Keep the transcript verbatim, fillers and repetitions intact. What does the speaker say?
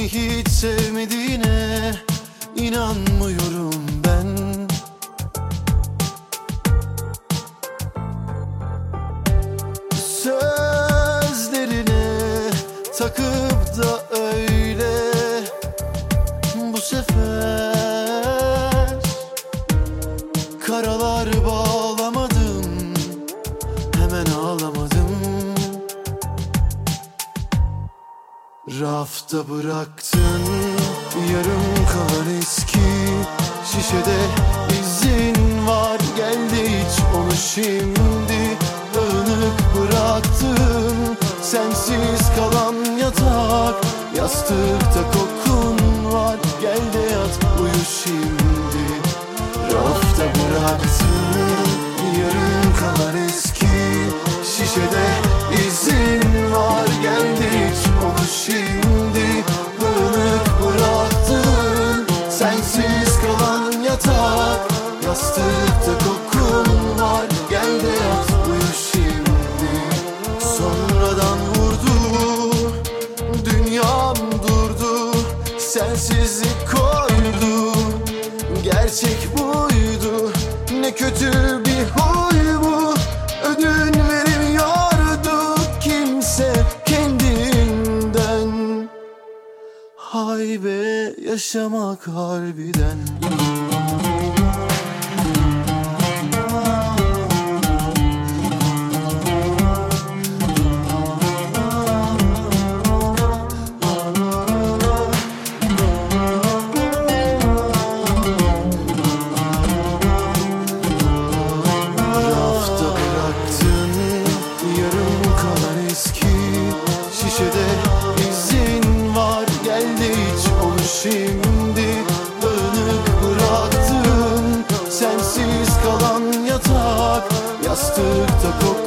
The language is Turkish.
Beni hiç sevmediğine inanmıyorum ben. Sözlerine takıp da öyle bu sefer karalar bağlamadım, hemen ağlamadım. Rafta bıraktın yarım kalan eski şişede izin var, geldi hiç onu şimdi dağınık bıraktım. Sensiz kalan yatak, yastıkta kokun var, gel de yat uyu şimdi. Rafta bıraktın yarım kalan eski şişede izin var, geldi hiç onu şimdi dağınık bıraktın. Sensiz kalan yatak, yastıkta kokun var, gel de yat uyu şimdi. Sonradan vurdu, dünyam durdu, sensizlik koydu. Gerçek buydu, ne kötü bir huy bu. Ödün vermiyordu kimse kendinden. Hay be, yaşamak harbiden. Şişede izin var, geldi hiç onu şimdi dağınık bıraktın. Sensiz kalan yatak, yastıkta kokun